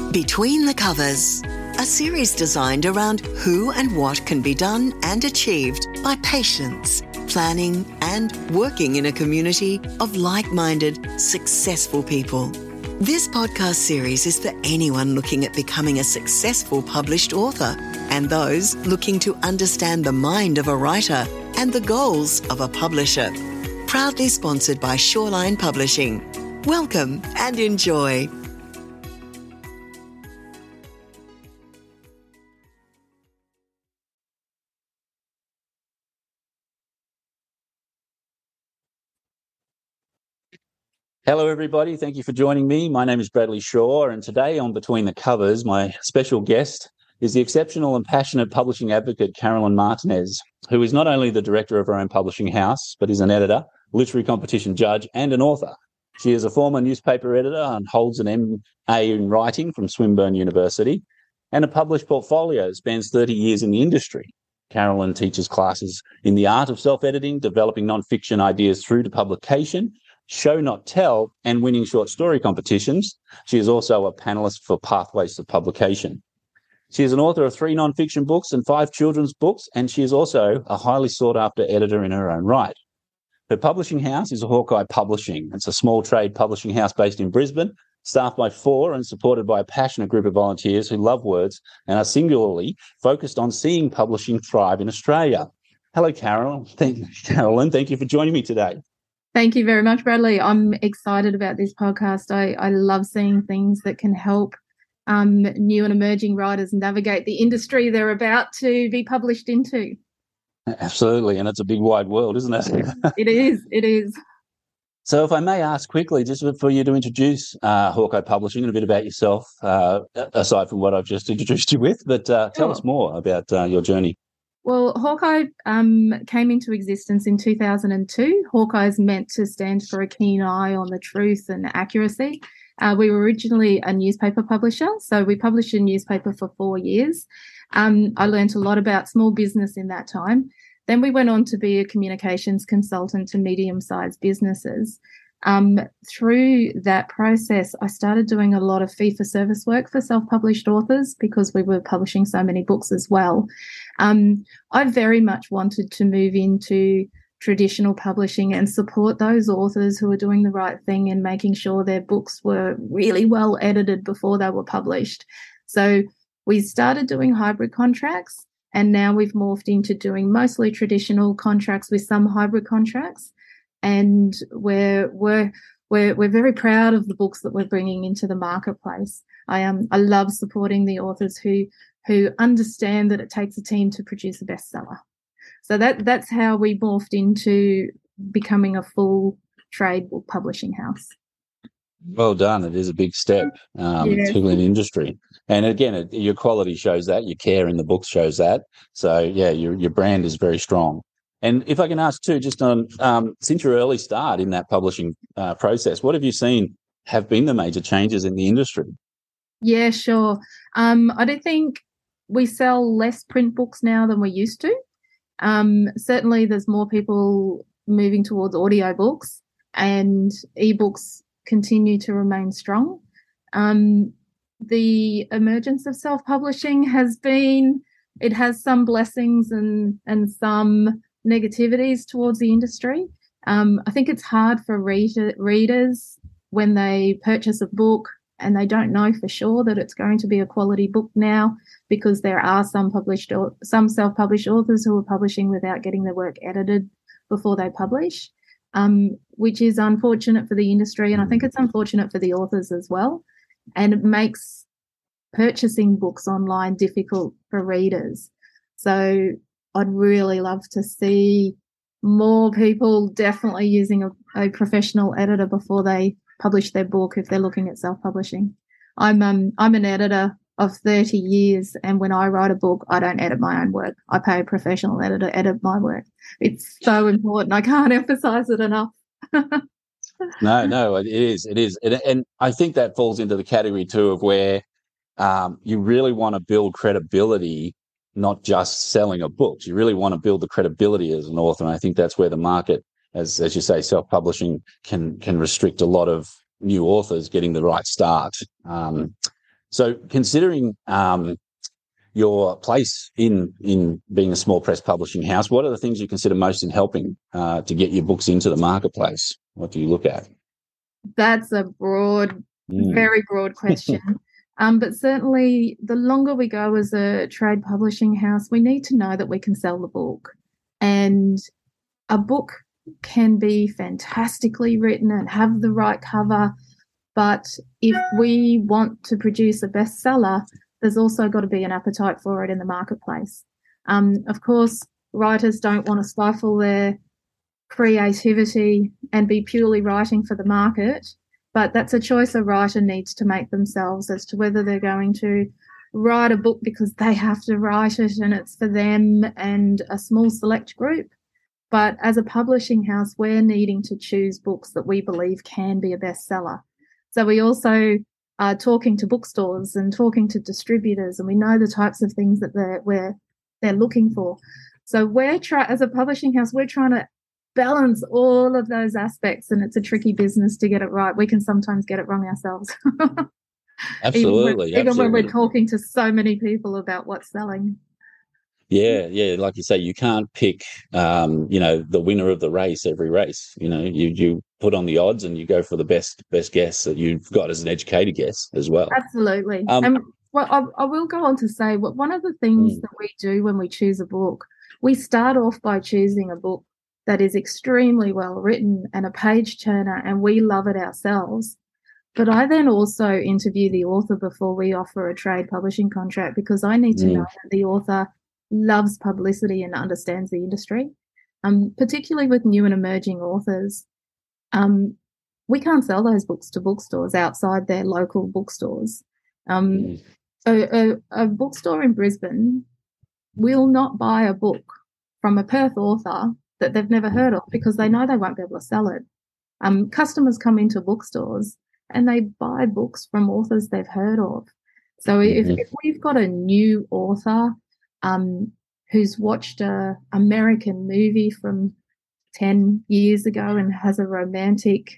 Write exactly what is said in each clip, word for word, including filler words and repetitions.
Between the Covers, a series designed around who and what can be done and achieved by patients, planning and working in a community of like-minded, successful people. This podcast series is for anyone looking at becoming a successful published author and those looking to understand the mind of a writer and the goals of a publisher. Proudly sponsored by Shoreline Publishing. Welcome and enjoy. Hello, everybody. Thank you for joining me. My name is Bradley Shaw, and today on Between the Covers, my special guest is the exceptional and passionate publishing advocate, Carolyn Martinez, who is not only the director of her own publishing house, but is an editor, literary competition judge, and an author. She is a former newspaper editor and holds an M A in writing from Swinburne University and a published portfolio that spans thirty years in the industry. Carolyn teaches classes in the art of self-editing, developing non-fiction ideas through to publication, show not tell, and winning short story competitions. She is also a panelist for Pathways to Publication. She is an author of three non-fiction books and five children's books, and she is also a highly sought-after editor in her own right. Her publishing house is Hawkeye Publishing. It's a small trade publishing house based in Brisbane, staffed by four and supported by a passionate group of volunteers who love words and are singularly focused on seeing publishing thrive in Australia. Hello, Carolyn. Thank, Carolyn, thank you for joining me today. Thank you very much, Bradley. I'm excited about this podcast. I, I love seeing things that can help um, new and emerging writers navigate the industry they're about to be published into. Absolutely, and it's a big wide world, isn't it? It is, it is. So if I may ask quickly, just for you to introduce uh, Hawkeye Publishing and a bit about yourself, uh, aside from what I've just introduced you with, but uh, tell Sure. us more about uh, your journey. Well, Hawkeye um, came into existence in two thousand two. Hawkeye is meant to stand for a keen eye on the truth and accuracy. Uh, we were originally a newspaper publisher, so we published a newspaper for four years. Um, I learned a lot about small business in that time. Then we went on to be a communications consultant to medium-sized businesses. Um, through that process, I started doing a lot of fee-for-service work for self-published authors because we were publishing so many books as well. Um, I very much wanted to move into traditional publishing and support those authors who are doing the right thing and making sure their books were really well edited before they were published. So we started doing hybrid contracts, and now we've morphed into doing mostly traditional contracts with some hybrid contracts. And we're we're we're we're very proud of the books that we're bringing into the marketplace. I um I love supporting the authors who who understand that it takes a team to produce a bestseller. So that that's how we morphed into becoming a full trade book publishing house. Well done. It is a big step, um, Yes. particularly in the industry. And again, it, your quality shows that, your care in the books shows that. So yeah, your your brand is very strong. And if I can ask too, just on um, since your early start in that publishing uh, process, what have you seen have been the major changes in the industry? Yeah, sure. Um, I don't think we sell less print books now than we used to. Um, certainly there's more people moving towards audiobooks, and ebooks continue to remain strong. Um, the emergence of self-publishing has been, it has some blessings and, and some negativities towards the industry. Um, I think it's hard for reader, readers when they purchase a book and they don't know for sure that it's going to be a quality book now, because there are some published, some self-published authors who are publishing without getting their work edited before they publish, um, which is unfortunate for the industry, and I think it's unfortunate for the authors as well. And it makes purchasing books online difficult for readers. So I'd really love to see more people definitely using a, a professional editor before they publish their book if they're looking at self-publishing. I'm um I'm an editor of thirty years, and when I write a book, I don't edit my own work. I pay a professional editor to edit my work. It's so important. I can't emphasize it enough. No, no, it is. It is. And, and I think that falls into the category too of where um, you really want to build credibility, not just selling a book. You really want to build the credibility as an author. And I think that's where the market, as as you say, self-publishing can can restrict a lot of new authors getting the right start. Um, So considering um, your place in in being a small press publishing house, what are the things you consider most in helping uh, to get your books into the marketplace? What do you look at? That's a broad, mm. very broad question. um, but certainly the longer we go as a trade publishing house, we need to know that we can sell the book. And a book can be fantastically written and have the right cover, but if we want to produce a bestseller, there's also got to be an appetite for it in the marketplace. Um, of course, writers don't want to stifle their creativity and be purely writing for the market, but that's a choice a writer needs to make themselves as to whether they're going to write a book because they have to write it and it's for them and a small select group. But as a publishing house, we're needing to choose books that we believe can be a bestseller. So we also are talking to bookstores and talking to distributors, and we know the types of things that they're we're, they're looking for. So we're try as a publishing house, we're trying to balance all of those aspects, and it's a tricky business to get it right. We can sometimes get it wrong ourselves. Absolutely. even, when, even absolutely. when we're talking to so many people about what's selling. Yeah, yeah. Like you say, you can't pick, um, you know, the winner of the race every race. You know, you you put on the odds and you go for the best best guess that you've got as an educated guess as well. Absolutely. Um, and well, I, I will go on to say, what one of the things mm. that we do when we choose a book, we start off by choosing a book that is extremely well written and a page turner, and we love it ourselves. But I then also interview the author before we offer a trade publishing contract, because I need to mm. know that the author loves publicity and understands the industry, um, particularly with new and emerging authors. Um, we can't sell those books to bookstores outside their local bookstores. Um, mm. a, a, a bookstore in Brisbane will not buy a book from a Perth author that they've never heard of because they know they won't be able to sell it. Um, customers come into bookstores and they buy books from authors they've heard of. So mm-hmm. if, if we've got a new author um, who's watched a American movie from ten years ago and has a romantic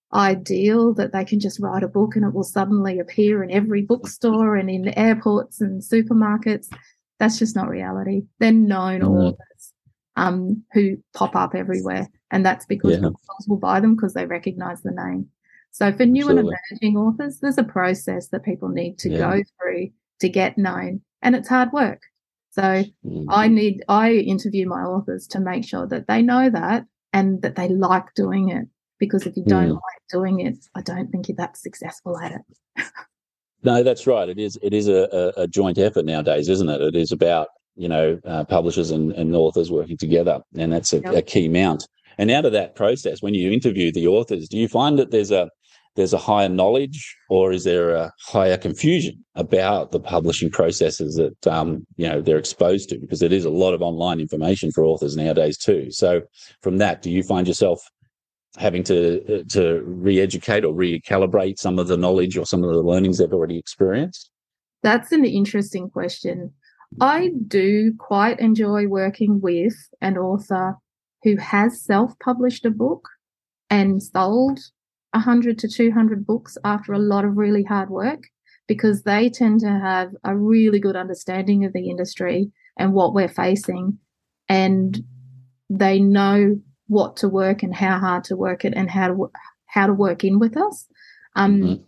ideal that they can just write a book and it will suddenly appear in every bookstore and in airports and supermarkets, that's just not reality. They're known mm-hmm. authors um, who pop up everywhere, and that's because yeah. bookstores will buy them because they recognise the name. So for new Absolutely. and emerging authors, there's a process that people need to yeah. go through to get known, and it's hard work. So mm-hmm. I need I interview my authors to make sure that they know that and that they like doing it, because if you don't mm. like doing it, I don't think you're that successful at it. No, that's right. It is it is a, a joint effort nowadays, isn't it? It is about, you know, uh, publishers and, and authors working together, and that's a, yep. a key mount. And out of that process, when you interview the authors, do you find that there's a there's a higher knowledge, or is there a higher confusion about the publishing processes that um, you know they're exposed to? Because it is a lot of online information for authors nowadays too. So from that, do you find yourself having to to re-educate or recalibrate some of the knowledge or some of the learnings they've already experienced? That's an interesting question. I do quite enjoy working with an author who has self-published a book and sold one hundred to two hundred books after a lot of really hard work, because they tend to have a really good understanding of the industry and what we're facing, and they know what to work and how hard to work it and how to how to work in with us. Um, mm-hmm.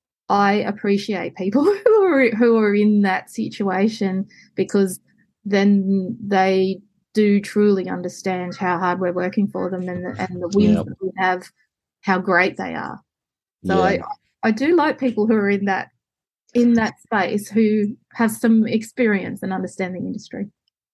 I appreciate people who are who are in that situation, because then they do truly understand how hard we're working for them, and the, and the wins yeah. that we have, how great they are. So yeah. I I do like people who are in that in that space, who have some experience and understand the industry.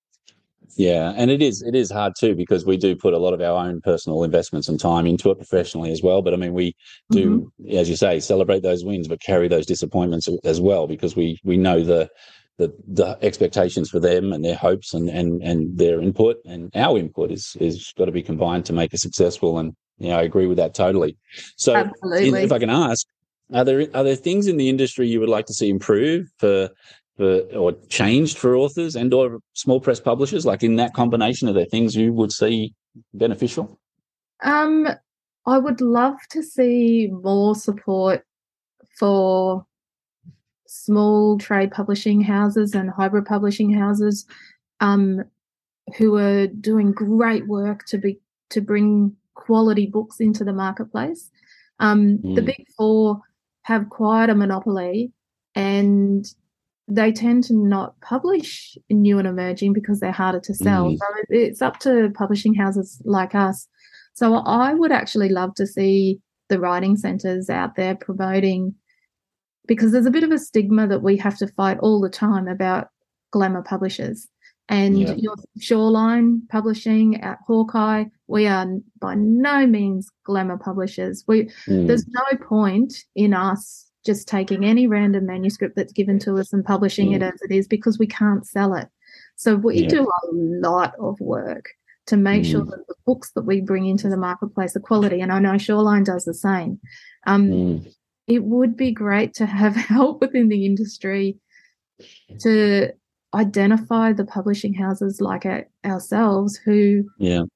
Yeah, and it is it is hard too, because we do put a lot of our own personal investments and time into it professionally as well. But I mean, we do, mm-hmm. as you say, celebrate those wins, but carry those disappointments as well, because we we know the the, the expectations for them and their hopes and, and and their input, and our input is is got to be combined to make us successful. And yeah, you know, I agree with that totally. So, Absolutely. if I can ask, are there are there things in the industry you would like to see improve for? For, or changed for authors and or small press publishers? Like, in that combination, are there things you would see beneficial? Um, I would love to see more support for small trade publishing houses and hybrid publishing houses um, who are doing great work to be to bring quality books into the marketplace. Um, mm. The Big Four have quite a monopoly, and they tend to not publish new and emerging because they're harder to sell. Mm. So it's up to publishing houses like us. So I would actually love to see the writing centres out there promoting, because there's a bit of a stigma that we have to fight all the time about glamour publishers. And yeah. your Shoreline Publishing at Hawkeye, we are by no means glamour publishers. We mm. There's no point in us just taking any random manuscript that's given to us and publishing mm. it as it is, because we can't sell it. So we yeah. do a lot of work to make mm. sure that the books that we bring into the marketplace are quality, and I know Shoreline does the same. Um, mm. It would be great to have help within the industry to identify the publishing houses like our, ourselves who yeah.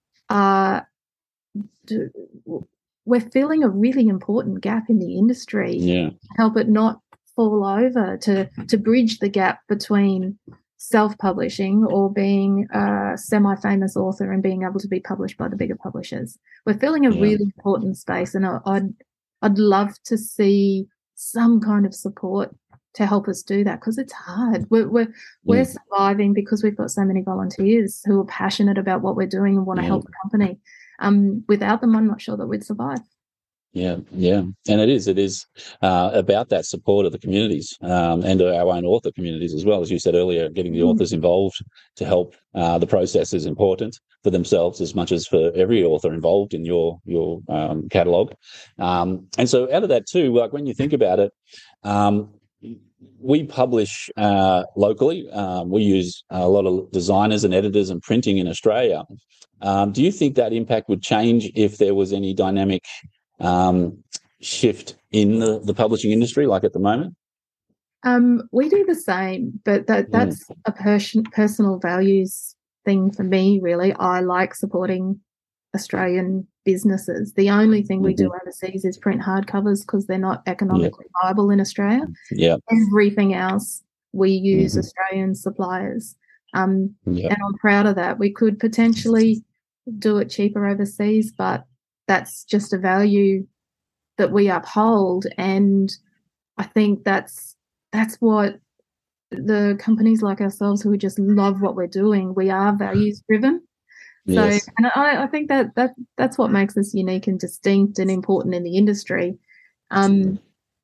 are do, we're filling a really important gap in the industry. Yeah. Help it not fall over, to to bridge the gap between self-publishing or being a semi-famous author and being able to be published by the bigger publishers. We're filling a yeah. really important space, and I'd I'd love to see some kind of support to help us do that, because it's hard. We're we're, yeah. we're surviving because we've got so many volunteers who are passionate about what we're doing and want to yeah. help the company. Um, without them, I'm not sure that we'd survive. Yeah, yeah, and it is. It is uh, about that support of the communities um, and our own author communities as well. As you said earlier, getting the mm. authors involved to help uh, the process is important for themselves as much as for every author involved in your your um, catalogue. Um, and so, out of that too, like when you think about it, um, we publish uh, locally. Um, we use a lot of designers and editors and printing in Australia. Um, do you think that impact would change if there was any dynamic um, shift in the, the publishing industry, like at the moment? Um, we do the same, but that, that's mm. a pers- personal values thing for me, really. I like supporting Australian businesses. The only thing mm-hmm. we do overseas is print hardcovers because they're not economically yeah. viable in Australia. Yeah. Everything else, we use mm-hmm. Australian suppliers. Um, yeah. And I'm proud of that. We could potentially do it cheaper overseas, but that's just a value that we uphold, and I think that's that's what the companies like ourselves who just love what we're doing, we are values driven. So yes. and I, I think that, that that's what makes us unique and distinct and important in the industry. Um,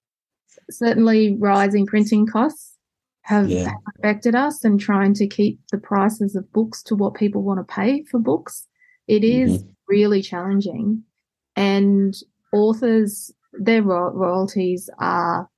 certainly rising printing costs have, yeah. have affected us, and trying to keep the prices of books to what people want to pay for books. It is mm-hmm. really challenging. And authors, their ro- royalties are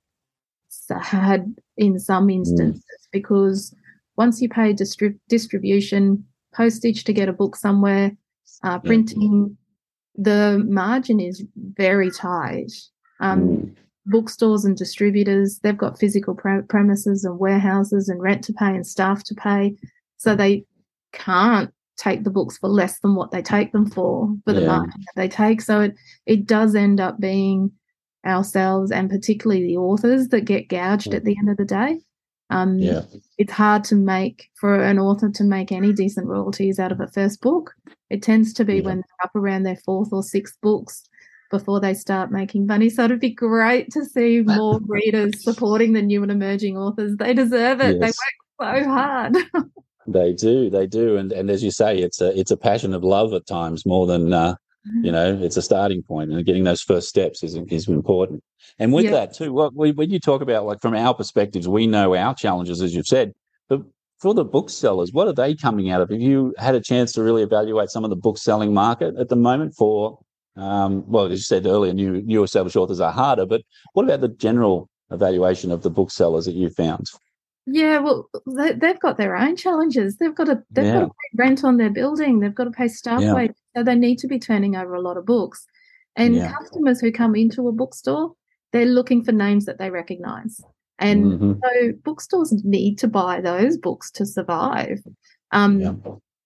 sad in some instances mm. because once you pay distri- distribution, postage to get a book somewhere, uh, printing, yeah. the margin is very tight. Um, mm. Bookstores and distributors, they've got physical pre- premises and warehouses and rent to pay and staff to pay, so they can't take the books for less than what they take them for, for the yeah. margin that they take. So it, it does end up being ourselves, and particularly the authors, that get gouged at the end of the day. Um, yeah. It's hard to make, for an author to make any decent royalties out of a first book. It tends to be yeah. when they're up around their fourth or sixth books before they start making money. So it'd be great to see more readers supporting the new and emerging authors. They deserve it. Yes. They work so hard. They do, they do, and and as you say, it's a it's a passion of love at times more than uh, mm-hmm. you know, it's a starting point, and getting those first steps is is important. And with yeah. that too, what we, when you talk about, like, from our perspectives, we know our challenges, as you've said, but for the booksellers, what are they coming out of? Have you had a chance to really evaluate some of the book selling market at the moment for? Um, well, as you said earlier, new new established authors are harder, but what about the general evaluation of the booksellers that you found? Yeah, well, they, they've got their own challenges. They've got to they've yeah. got to pay rent on their building. They've got to pay staff yeah. wages, so they need to be turning over a lot of books. And yeah. customers who come into a bookstore, they're looking for names that they recognise. And mm-hmm. so bookstores need to buy those books to survive. Um, yeah.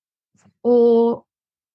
Or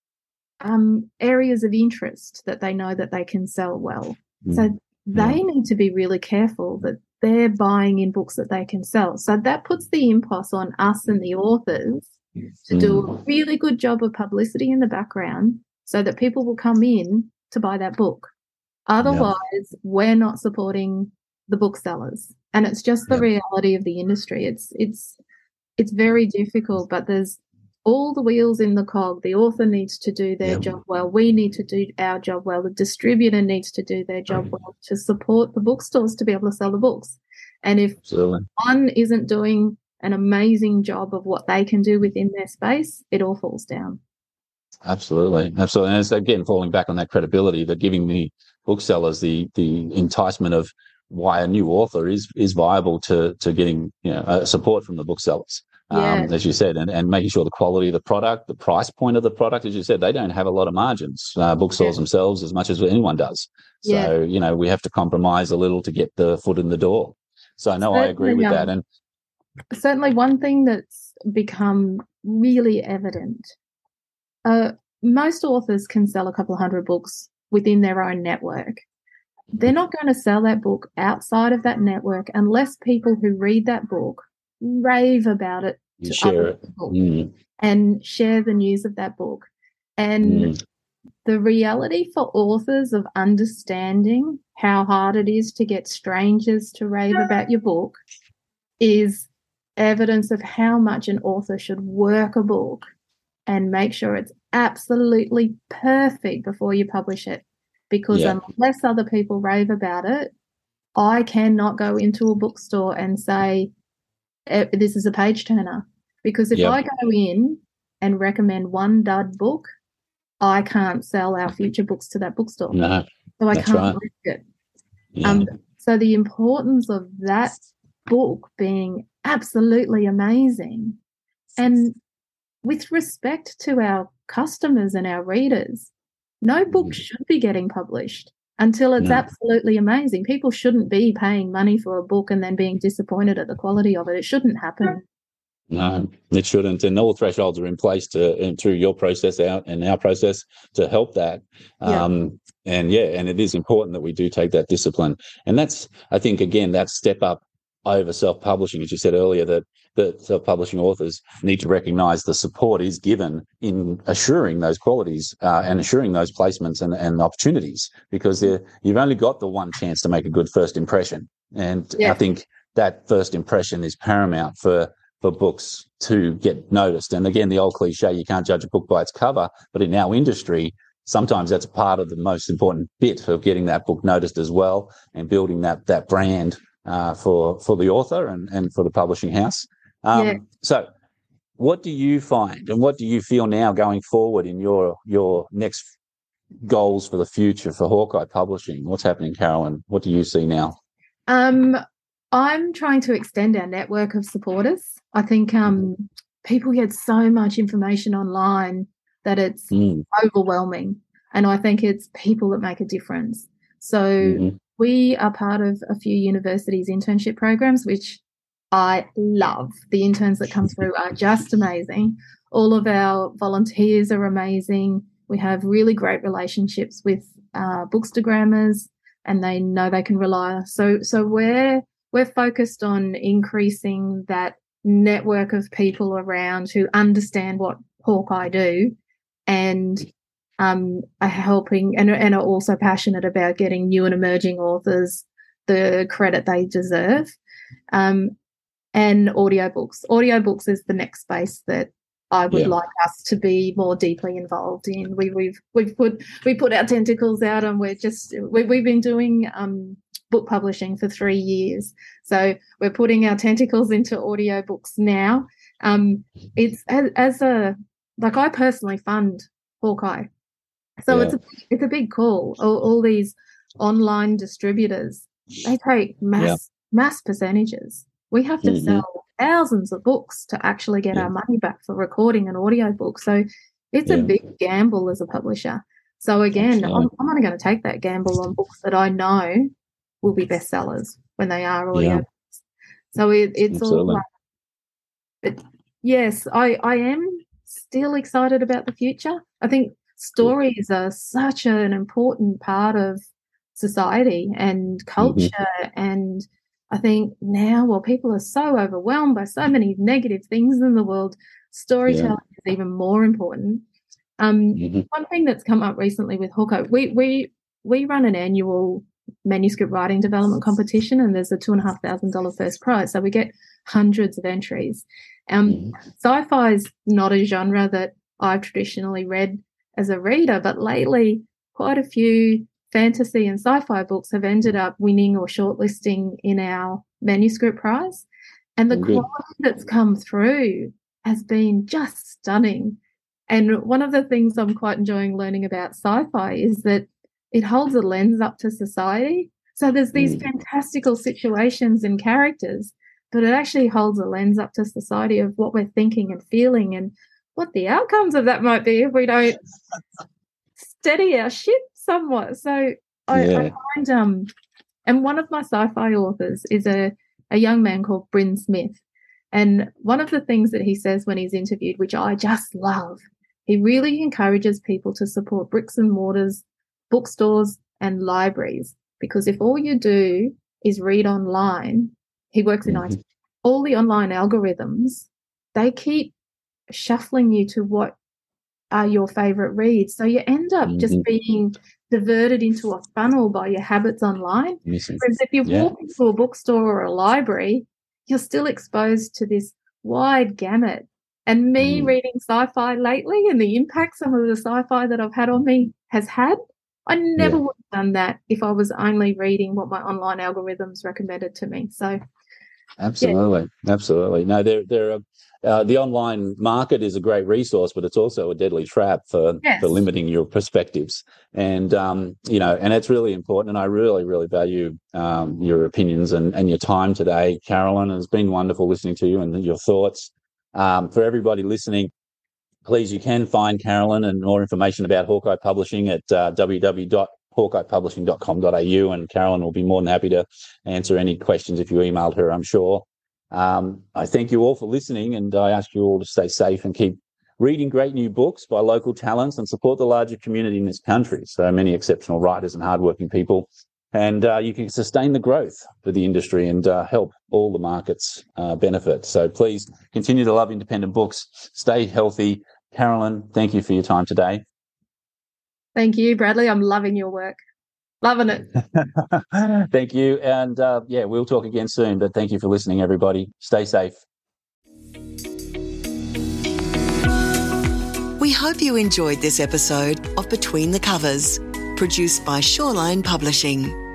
um, areas of interest that they know that they can sell well. Mm. So they yeah. need to be really careful that they're buying in books that they can sell. So that puts the impost on us and the authors to Mm. do a really good job of publicity in the background so that people will come in to buy that book. Otherwise, yep. we're not supporting the booksellers. And it's just the yep. reality of the industry. It's it's it's very difficult, but there's all the wheels in the cog. The author needs to do their yep. job well. We need to do our job well. The distributor needs to do their job well to support the bookstores to be able to sell the books. And if Absolutely. one isn't doing an amazing job of what they can do within their space, it all falls down. Absolutely. Absolutely. And it's, again, falling back on that credibility, that giving the booksellers the the enticement of why a new author is is viable to to getting, you know, uh, support from the booksellers. Yeah. Um, as you said, and, and making sure the quality of the product, the price point of the product, as you said, they don't have a lot of margins, uh, bookstores yeah. themselves, as much as anyone does. So, yeah. you know, we have to compromise a little to get the foot in the door. So, no, certainly, I agree with um, that. And certainly one thing that's become really evident, uh, most authors can sell a couple of hundred books within their own network. They're not going to sell that book outside of that network unless people who read that book rave about it you to share other it people mm. and share the news of that book. And mm. the reality for authors of understanding how hard it is to get strangers to rave about your book is evidence of how much an author should work a book and make sure it's absolutely perfect before you publish it. Because yeah. unless other people rave about it, I cannot go into a bookstore and say, this is a page turner. Because if yep. I go in and recommend one dud book, I can't sell our future books to that bookstore. No, so I that's can't right. risk it. Yeah. Um, so the importance of that book being absolutely amazing, and with respect to our customers and our readers, no book should be getting published until it's no. absolutely amazing. People shouldn't be paying money for a book and then being disappointed at the quality of it. It shouldn't happen. No, it shouldn't. And all thresholds are in place to, and through your process out and our process to help that. Yeah. Um, and yeah, and it is important that we do take that discipline. And that's, I think, again, that step up over self-publishing, as you said earlier, that that self-publishing authors need to recognise the support is given in assuring those qualities uh, and assuring those placements and, and opportunities, because you've only got the one chance to make a good first impression. And yeah. I think that first impression is paramount for, for books to get noticed. And again, the old cliche, you can't judge a book by its cover, but in our industry, sometimes that's part of the most important bit of getting that book noticed as well and building that that brand uh, for, for the author and, and for the publishing house. Um, yeah. So what do you find and what do you feel now going forward in your your next goals for the future for Hawkeye Publishing? What's happening, Carolyn? What do you see now? Um, I'm trying to extend our network of supporters. I think um, people get so much information online that it's mm. overwhelming, and I think it's people that make a difference. So mm-hmm. we are part of a few universities' internship programs, which I love. The interns that come through are just amazing. All of our volunteers are amazing. We have really great relationships with uh, bookstagrammers, and they know they can rely on us. So, so we're we're focused on increasing that network of people around who understand what Hawkeye do, and um, are helping and, and are also passionate about getting new and emerging authors the credit they deserve. Um, And audiobooks. Audiobooks is the next space that I would yeah. like us to be more deeply involved in. We, we've we've put we put our tentacles out, and we're just we, we've been doing um, book publishing for three years. So we're putting our tentacles into audiobooks now. Um, it's as, as a like I personally fund Hawkeye, so yeah. it's a it's a big call. All, all these online distributors, they take mass yeah. mass percentages. We have to mm-hmm. sell thousands of books to actually get yeah. our money back for recording an audiobook. So it's yeah. a big gamble as a publisher. So again, I'm, I'm only going to take that gamble on books that I know will be bestsellers when they are audiobooks. Yeah. So it, it's Absolutely. all like, but yes, I, I am still excited about the future. I think stories are such an important part of society and culture mm-hmm. and I think now, while people are so overwhelmed by so many negative things in the world, storytelling yeah. is even more important. Um, mm-hmm. One thing that's come up recently with Hawkeye, we we we run an annual manuscript writing development competition, and there's a two and a half thousand dollar first prize. So we get hundreds of entries. Um, mm-hmm. Sci-fi is not a genre that I've traditionally read as a reader, but lately quite a few fantasy and sci-fi books have ended up winning or shortlisting in our manuscript prize. And the mm-hmm. quality that's come through has been just stunning. And one of the things I'm quite enjoying learning about sci-fi is that it holds a lens up to society. So there's these mm. fantastical situations and characters, but it actually holds a lens up to society of what we're thinking and feeling and what the outcomes of that might be if we don't steady our ship somewhat. So I, yeah. I find, um, and one of my sci-fi authors is a, a young man called Bryn Smith. And one of the things that he says when he's interviewed, which I just love, he really encourages people to support bricks and mortars, bookstores and libraries, because if all you do is read online, he works in mm-hmm. I T, all the online algorithms, they keep shuffling you to what are your favourite reads. So you end up mm-hmm. just being diverted into a funnel by your habits online. Missing. Whereas if you yeah. walk into a bookstore or a library, you're still exposed to this wide gamut. And me mm. reading sci-fi lately and the impact some of the sci-fi that I've had on me has had, I never yeah. would have done that if I was only reading what my online algorithms recommended to me. So, absolutely, yeah. absolutely. No, there, there are. Uh, the online market is a great resource, but it's also a deadly trap for, yes. for limiting your perspectives. And, um, you know, and it's really important. And I really, really value um, your opinions and, and your time today, Carolyn. It's been wonderful listening to you and your thoughts. Um, for everybody listening, please, you can find Carolyn and more information about Hawkeye Publishing at uh, w w w dot hawkeye publishing dot com dot a u, and Carolyn will be more than happy to answer any questions if you emailed her, I'm sure. Um, I thank you all for listening, and I ask you all to stay safe and keep reading great new books by local talents and support the larger community in this country. So many exceptional writers and hardworking people, and uh, you can sustain the growth for the industry and uh, help all the markets uh, benefit. So please continue to love independent books. Stay healthy. Carolyn, thank you for your time today. Thank you, Bradley. I'm loving your work. Loving it. Thank you. And uh, yeah, we'll talk again soon. But thank you for listening, everybody. Stay safe. We hope you enjoyed this episode of Between the Covers, produced by Shoreline Publishing.